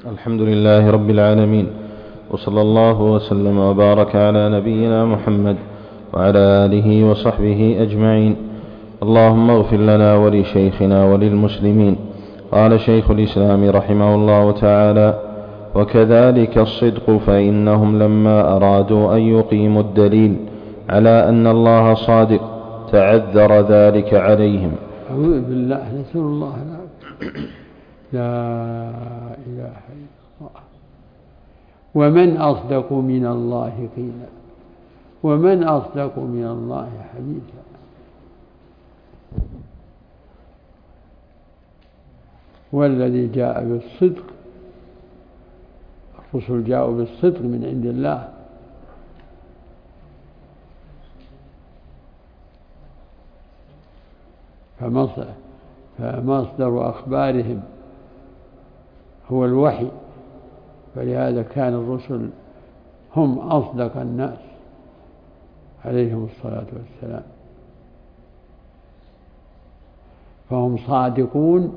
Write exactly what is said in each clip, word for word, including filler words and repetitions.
الحمد لله رب العالمين، وصلى الله وسلم وبارك على نبينا محمد وعلى آله وصحبه أجمعين. اللهم اغفر لنا ولشيخنا وللمسلمين. قال شيخ الإسلام رحمه الله تعالى: وكذلك الصدق، فإنهم لما أرادوا أن يقيموا الدليل على أن الله صادق تعذر ذلك عليهم. أعوذ بالله، نسأل الله لا إله إلا الله. ومن أصدق من الله قيلا، ومن أصدق من الله حديثا. والذي جاء بالصدق، الرسل جاءوا بالصدق من عند الله، فمصدر أخبارهم هو الوحي، فلهذا كان الرسل هم أصدق الناس عليهم الصلاة والسلام، فهم صادقون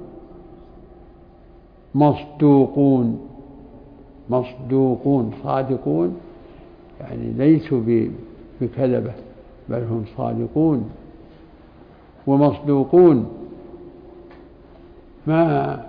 مصدوقون. مصدوقون صادقون يعني ليسوا بكذبة، بل هم صادقون ومصدوقون. ما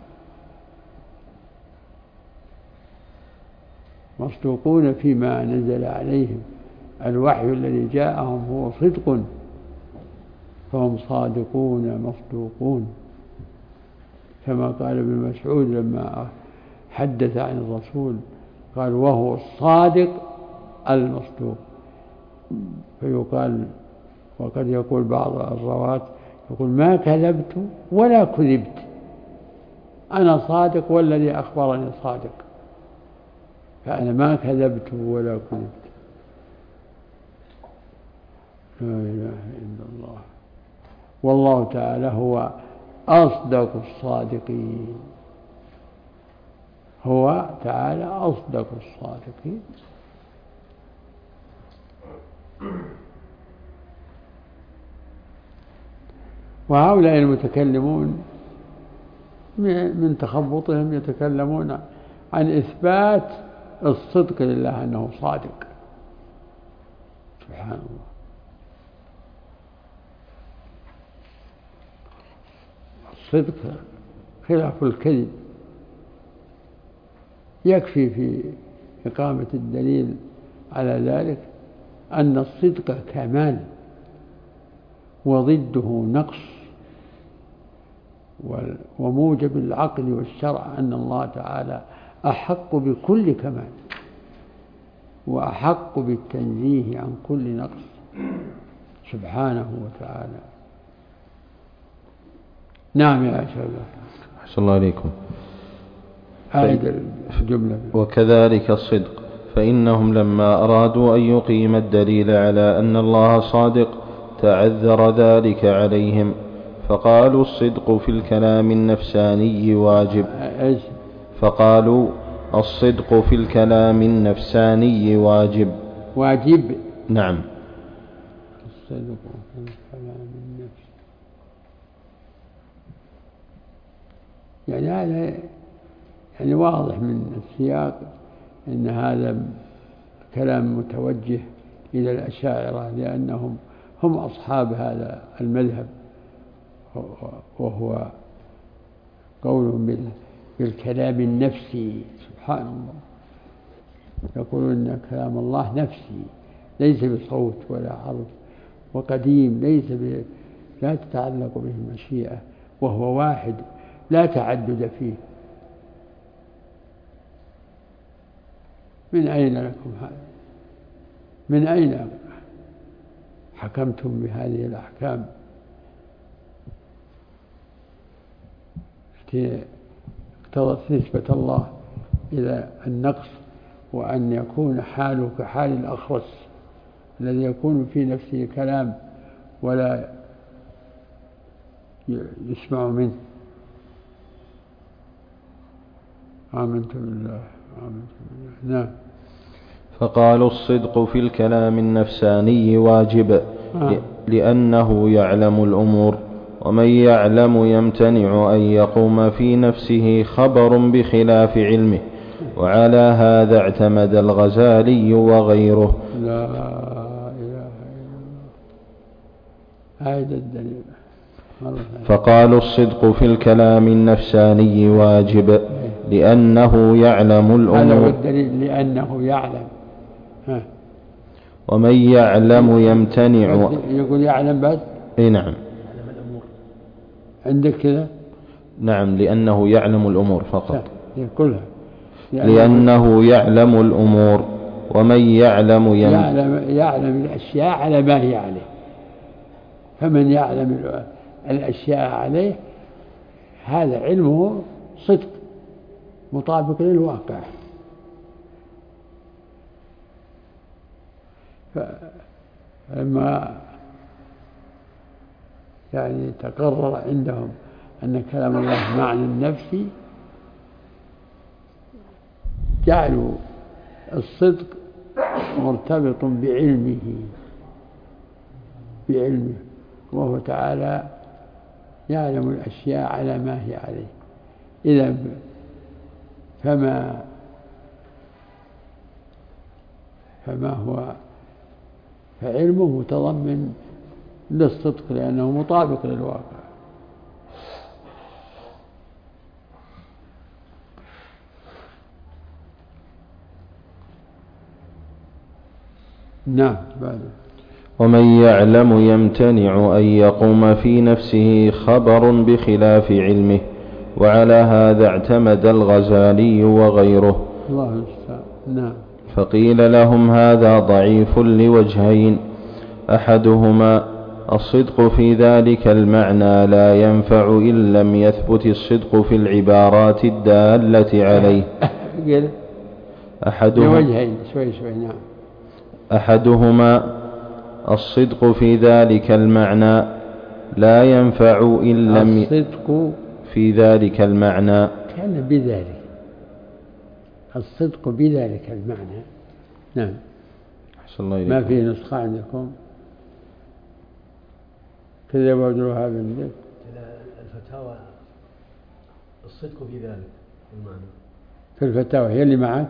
مصدوقون فيما نزل عليهم، الوحي الذي جاءهم هو صدق، فهم صادقون مصدوقون، كما قال ابن مسعود لما حدث عن الرسول قال: وهو الصادق المصدوق. فيقال، وقد يقول بعض الرواة يقول: ما كذبت ولا كذبت، أنا صادق والذي أخبرني صادق، فأنا ما كذبت ولا كذبت. لا إله إلا الله. والله تعالى هو أصدق الصادقين، هو تعالى أصدق الصادقين. وهؤلاء المتكلمون من تخبطهم يتكلمون عن إثبات الصدق لله أنه صادق، سبحان الله. الصدق خلاف الكذب. يكفي في إقامة الدليل على ذلك أن الصدق كمال وضده نقص، وموجب العقل والشرع أن الله تعالى أحق بكل كمال وأحق بالتنزيه عن كل نقص سبحانه وتعالى. نعم يا شباب. أحسن الله عليكم. أعيد الجملة. وكذلك الصدق، فإنهم لما أرادوا أن يقيم الدليل على أن الله صادق تعذر ذلك عليهم، فقالوا الصدق في الكلام النفساني واجب. فقالوا الصدق في الكلام النفساني واجب. واجب. نعم. الصدق في الكلام النفسي، يعني هذا يعني واضح من السياق أن هذا كلام متوجه إلى الأشاعرة، لأنهم هم أصحاب هذا المذهب، وهو قولهم بالكلام النفسي. سبحان الله، يقولون أن كلام الله نفسي ليس بصوت ولا حرف، وقديم ليس ب... لا تتعلق به المشيئة، وهو واحد لا تعدد فيه. من أين لكم هذا؟ من أين حكمتم بهذه الأحكام؟ اقتضت نسبة الله إلى النقص، وأن يكون حاله كحال الأخرس الذي يكون في نفسه كلام ولا يسمع منه. آمنت بالله آمنت بالله. نعم. فقالوا الصدق في الكلام النفساني واجب، آه. لأنه يعلم الأمور ومن يعلم يمتنع أن يقوم في نفسه خبر بخلاف علمه، وعلى هذا اعتمد الغزالي وغيره. لا إله إلا الله. هذا الدليل. فقالوا الصدق في الكلام النفساني واجب لأنه يعلم الأمور. هذا هو الدليل، لأنه يعلم. ها. ومن يعلم يمتنع. يقول يعلم بس. اي نعم. عندك كذا. نعم، لأنه يعلم الأمور فقط. كلها. لأنه, لأنه يعلم الأمور. ومن يعلم يم... يعلم يعلم الأشياء على ما هي عليه. فمن يعلم الأشياء عليه هذا علمه صدق مطابق للواقع. فلما يعني تقرر عندهم أن كلام الله معنى النفسي جعلوا الصدق مرتبط بعلمه بعلمه وهو تعالى يعلم الأشياء على ما هي عليه. إذا فما فما هو فعلمه متضمن للصدق لأنه مطابق للواقع. نعم. بعد. ومن يعلم يمتنع أن يقوم في نفسه خبر بخلاف علمه، وعلى هذا اعتمد الغزالي وغيره. الله المستعان. نعم. فقيل لهم هذا ضعيف لوجهين: أحدهما الصدق في ذلك المعنى لا ينفع إن لم يثبت الصدق في العبارات الدالة عليه. أحدهما لوجهين. شوي شوي. نعم. أحدهما الصدق في ذلك المعنى لا ينفع إن لم الصدق في ذلك المعنى كان بذلك الصدق بذلك المعنى. نعم. أحسن الله إليكم. ما في نسخة عندكم كذا وجدوها عندك الفتاوى الصدق في ذلك المعنى في الفتاوى هي اللي معك.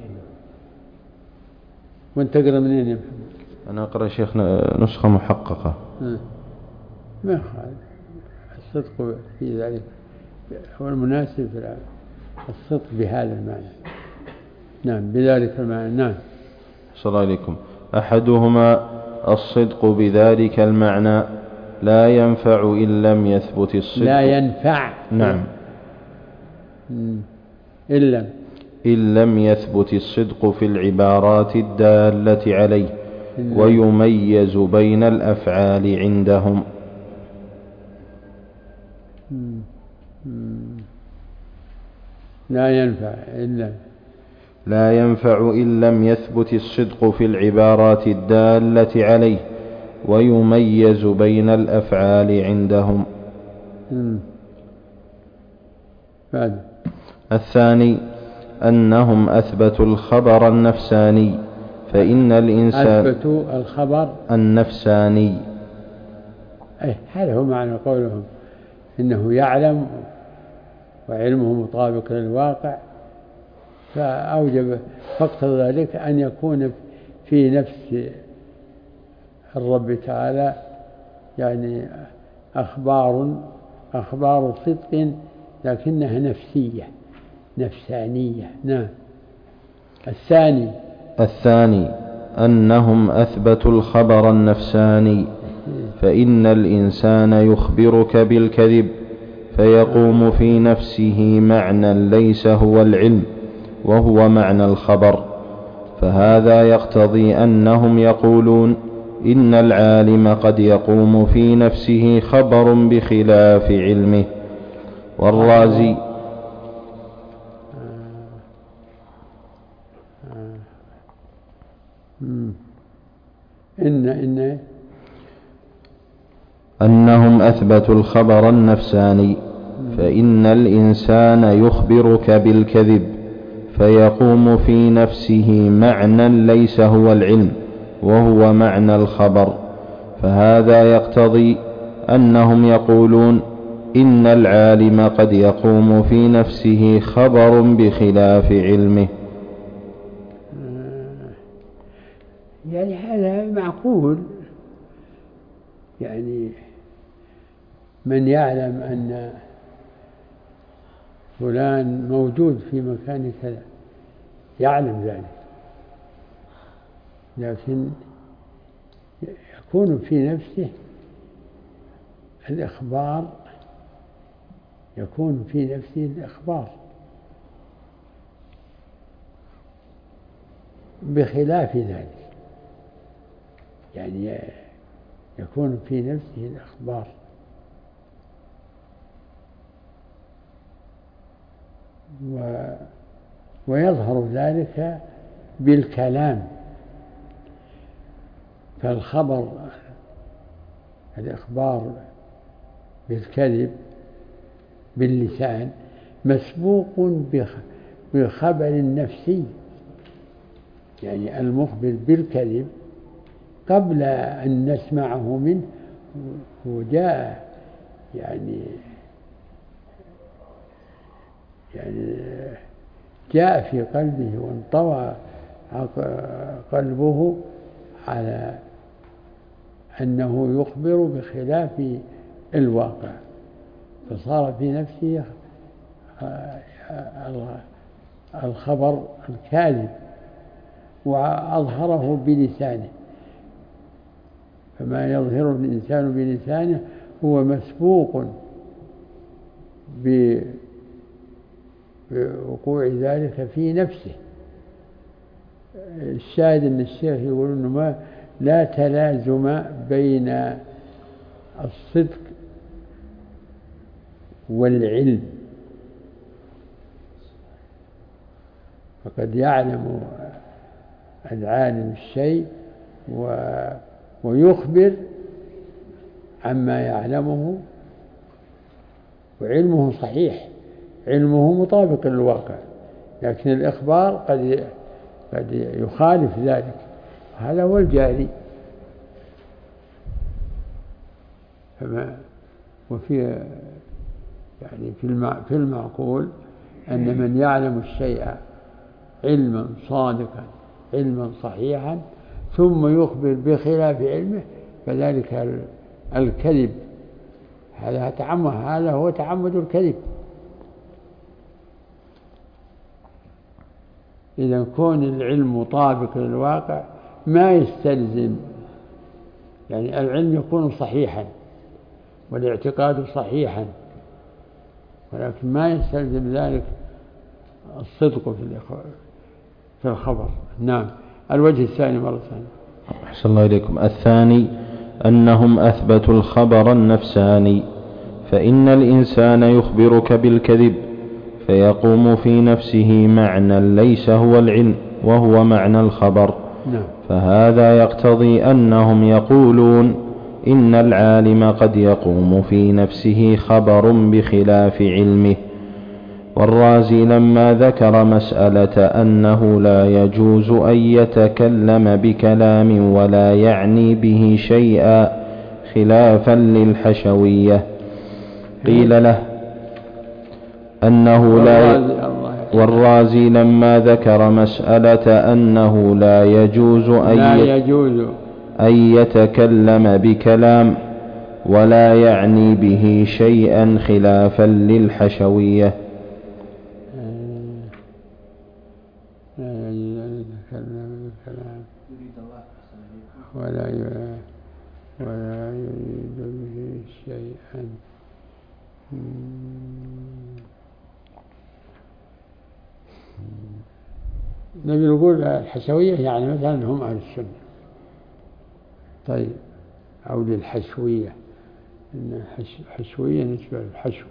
وانت تقرأ منين يا محمد؟ أنا أقرأ شيخنا نسخة محققة. ما يخالف. الصدق في ذلك هو المناسب في الصدق بهذا المعنى. نعم. بذلك المعنى. نعم. صلى الله عليكم. أحدهما الصدق بذلك المعنى لا ينفع إن لم يثبت الصدق. لا ينفع. نعم. إن لم إن لم يثبت الصدق في العبارات الدالة عليه ويميز بين الأفعال عندهم. لا ينفع إلا لا ينفع إن لم يثبت الصدق في العبارات الدالة عليه ويميز بين الأفعال عندهم. بعد. الثاني أنهم أثبتوا الخبر النفساني، فإن الإنسان أثبتوا الخبر النفساني. أي هذا هو معنى قولهم إنه يعلم وعلمه مطابق للواقع، فأوجب فاقتضى ذلك أن يكون في نفس الرب تعالى يعني أخبار أخبار صدق لكنها نفسية نفسانية. نعم. الثاني الثاني أنهم أثبتوا الخبر النفساني، فإن الإنسان يخبرك بالكذب فيقوم في نفسه معنى ليس هو العلم وهو معنى الخبر، فهذا يقتضي أنهم يقولون إن العالم قد يقوم في نفسه خبر بخلاف علمه. والرازي إن إن أنهم أثبتوا الخبر النفساني، فإن الإنسان يخبرك بالكذب فيقوم في نفسه معنى ليس هو العلم وهو معنى الخبر، فهذا يقتضي أنهم يقولون إن العالم قد يقوم في نفسه خبر بخلاف علمه. يعني هذا معقول، يعني من يعلم أن فلان موجود في مكان كذا يعلم ذلك، لكن يكون في نفسه الإخبار، يكون في نفسه الإخبار بخلاف ذلك، يعني يكون في نفسه الإخبار و ويظهر ذلك بالكلام. فالخبر الإخبار بالكذب باللسان مسبوق بخبر نفسي، يعني المخبر بالكذب قبل أن نسمعه منه وجاء يعني يعني جاء في قلبه وانطوى قلبه على أنه يخبر بخلاف الواقع، فصار في نفسه الخبر الكاذب وأظهره بلسانه. فما يظهر الإنسان بلسانه هو مسبوق بوقوع ذلك في نفسه. الشاهد أن الشيخ يقول أنه ما لا تلازم بين الصدق والعلم، فقد يعلم العالم الشيء ويخبر عما يعلمه وعلمه صحيح، علمه مطابق للواقع، لكن الإخبار قد قد يخالف ذلك، هذا هو الجاري. فما وفي يعني في المعقول أن من يعلم الشيء علما صادقا علما صحيحا ثم يخبر بخلاف علمه فذلك الكذب، هذا تعمد، هذا هو تعمد الكذب. إذا كون العلم مطابق للواقع ما يستلزم، يعني العلم يكون صحيحا والاعتقاد صحيحا، ولكن ما يستلزم ذلك الصدق في الخبر. نعم. الوجه الثاني مرة ثانية. أحسن الله إليكم. الثاني أنهم أثبتوا الخبر النفساني، فإن الإنسان يخبرك بالكذب فيقوم في نفسه معنى ليس هو العلم وهو معنى الخبر. نعم. فهذا يقتضي أنهم يقولون إن العالم قد يقوم في نفسه خبر بخلاف علمه. والرازي لما ذكر مسألة أنه لا يجوز أن يتكلم بكلام ولا يعني به شيئا خلافا للحشوية قيل له أنه لا والرازي لما ذكر مسألة أنه لا يجوز أن يتكلم بكلام ولا يعني به شيئا خلافا للحشوية ولا ولا يريد به شيئا. نبي نقول الحشوية يعني مثلا هم أهل السنة، طيب، أو للحشوية، إن حشوية نسبة للحشو.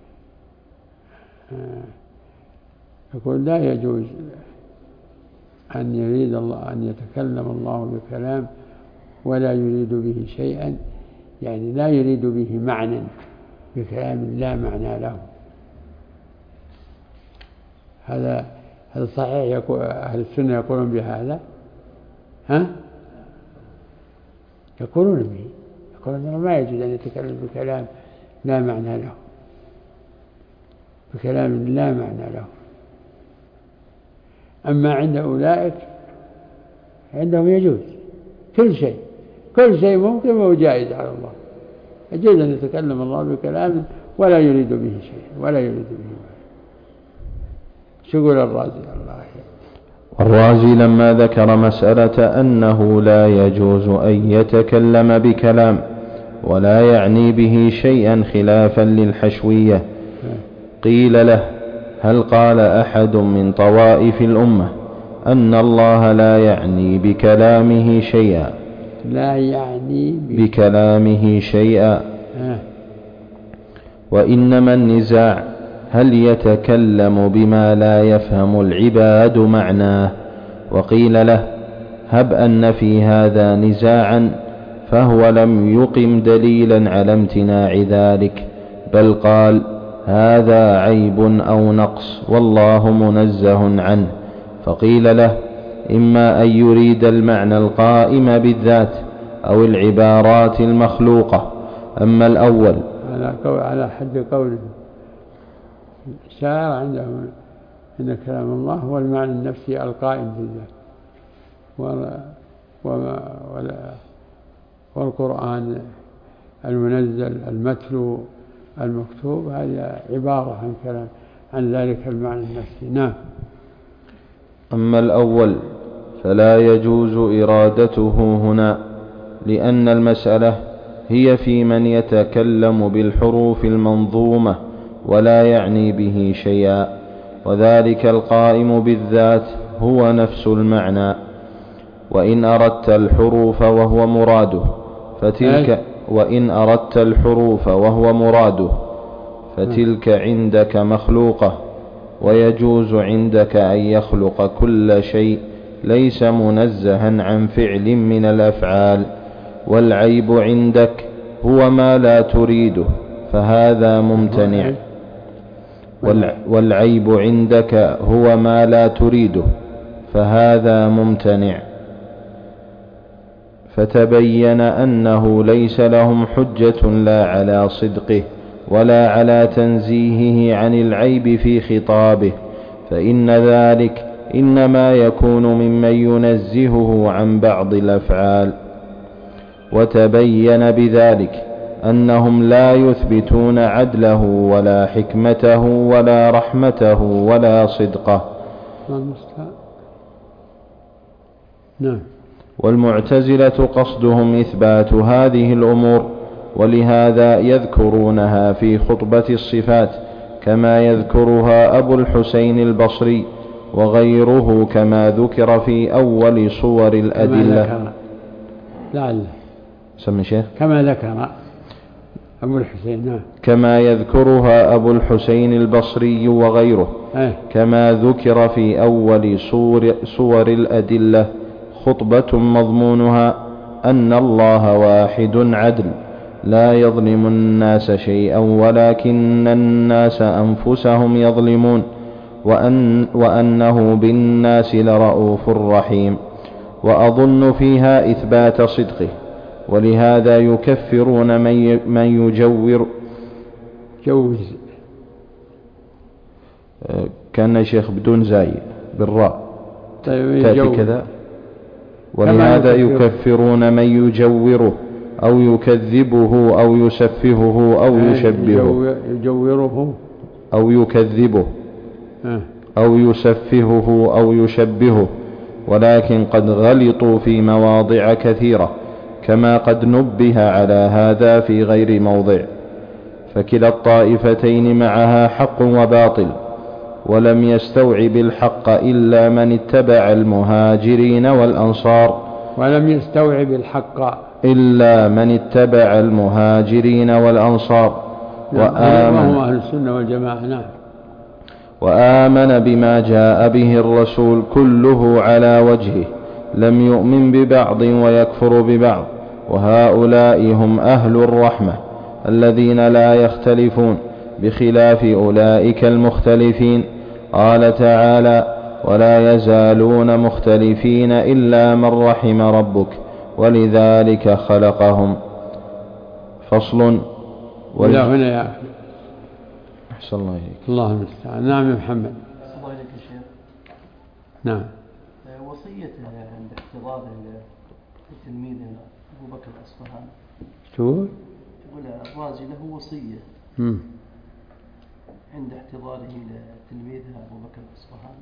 يقول لا يجوز أن يريد الله أن يتكلم الله بكلام ولا يريد به شيئا، يعني لا يريد به معنى بكلام لا معنى له. هذا هذا صحيح؟ يقول أهل السنة يقولون بهذا، ها؟ يقولون به، الكون ما يجوز أن يتكلم بكلام لا معنى له، بكلام لا معنى له. أما عند أولئك عندهم يجوز كل شيء، كل شيء ممكن وهو جائز على الله، يجوز أن يتكلم الله بكلام ولا يريد به شيء ولا يريد به شيء. شو يقول الرازي؟ الله والرازي لما ذكر مسألة أنه لا يجوز أن يتكلم بكلام ولا يعني به شيئا خلافا للحشوية، قيل له: هل قال أحد من طوائف الأمة أن الله لا يعني بكلامه شيئا؟ لا يعني بكلامه شيئا. وإنما النزاع هل يتكلم بما لا يفهم العباد معناه. وقيل له: هب أن في هذا نزاعا، فهو لم يقم دليلا على امتناع ذلك، بل قال: هذا عيب أو نقص والله منزه عنه. فقيل له: إما أن يريد المعنى القائم بالذات أو العبارات المخلوقة. أما الأول على حد قوله الشاعر عندهم إن كلام الله هو المعنى النفسي القائم بالذات، والقرآن المنزل المتلو المكتوب هذه عبارة عن كلام عن ذلك المعنى النفسي. نعم. أما الأول فلا يجوز إرادته هنا، لأن المسألة هي في من يتكلم بالحروف المنظومة ولا يعني به شيئا، وذلك القائم بالذات هو نفس المعنى. وإن أردت الحروف وهو مراده فتلك وإن أردت الحروف وهو مراده فتلك عندك مخلوقة، ويجوز عندك أن يخلق كل شيء ليس منزها عن فعل من الأفعال. والعيب عندك هو ما لا تريده فهذا ممتنع والعيب عندك هو ما لا تريده فهذا ممتنع. فتبين أنه ليس لهم حجة لا على صدقه ولا على تنزيهه عن العيب في خطابه، فإن ذلك إنما يكون ممن ينزهه عن بعض الأفعال. وتبين بذلك أنهم لا يثبتون عدله ولا حكمته ولا رحمته ولا صدقه. نعم. والمعتزلة قصدهم إثبات هذه الأمور، ولهذا يذكرونها في خطبة الصفات كما يذكرها أبو الحسين البصري وغيره، كما ذكر في أول صور الأدلة. لعل سمي شيخ كما ذكر أبو الحسين. نعم. كما يذكرها أبو الحسين البصري وغيره أه. كما ذكر في أول صور, صور الأدلة، خطبة مضمونها أن الله واحد عدل لا يظلم الناس شيئا ولكن الناس أنفسهم يظلمون، وأن وأنه بالناس لرؤوف رحيم. وأظن فيها إثبات صدقه، ولهذا يكفرون من من يجور جوز كان شيخ بدون زاي بالراء طيب تأتي كذا. ولهذا يكفرون من يجوره أو يكذبه أو يسفهه أو يشبهه يجوره أو يكذبه أو يسفهه أو يشبهه، ولكن قد غلطوا في مواضع كثيرة كما قد نبه على هذا في غير موضع. فكلا الطائفتين معها حق وباطل، ولم يستوعب الحق إلا من اتبع المهاجرين والأنصار ولم يستوعب الحق إلا من اتبع المهاجرين والأنصار وآمن وهم أهل السنة والجماعة. نعم. وآمن بما جاء به الرسول كله على وجهه، لم يؤمن ببعض ويكفر ببعض، وهؤلاء هم أهل الرحمة الذين لا يختلفون بخلاف أولئك المختلفين. قال تعالى: ولا يزالون مختلفين إلا من رحم ربك ولذلك خلقهم. فصل. ولا هنا يا أخي. أحسن الله إليك. الله المستعان. نعم يا محمد. أحسن الله إليك يا شيخ. نعم. وصيته عند احتضاره للتلميذ أبو بكر الأصفهاني. تقول؟ يقول الرازي له وصية مم. عند احتضاره لتلميذه أبو بكر الأصفهاني.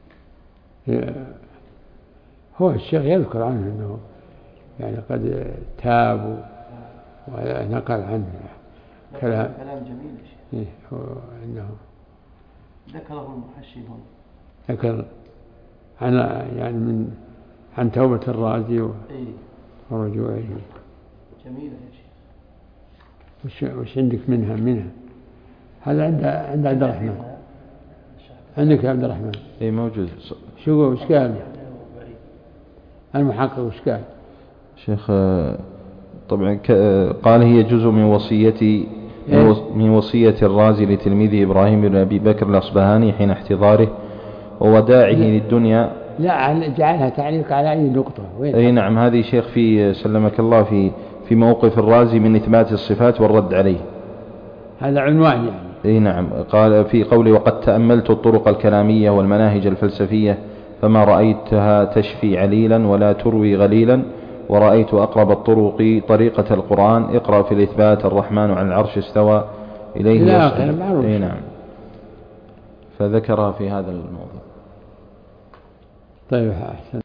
هو الشيخ يذكر عنه أنه يعني قد تاب ونقل عنه كلام كلام جميل يا شيخ. إيه أنه ذكره المحشي هنا. ذكر عن يعني من عن توبة الرازي ورجوعه. جميلة يا شيخ. وش وش عندك منها منها هذا عند عند عبد الرحمن. عندك يا عبد الرحمن؟ اي موجود. شو وش قال المحقق؟ وش قال شيخ؟ طبعا قال هي جزء من وصيتي من وصية الرازي لتلميذه إبراهيم بن أبي بكر الأصبهاني حين احتضاره ووداعه للدنيا. لا جعلها تعليق على أي نقطة. وين؟ أي نعم، هذه شيخ في سلمك الله في في موقف الرازي من إثبات الصفات والرد عليه. هذا عنوان يعني. أي نعم. قال في قوله وقد تأملت الطرق الكلامية والمناهج الفلسفية فما رأيتها تشفي عليلا ولا تروي غليلا، ورأيت أقرب الطرق طريقة القرآن اقرأ في الإثبات الرحمن على العرش استوى إليه. لا أي نعم، فذكرها في هذا الموضوع. طيب أحسن.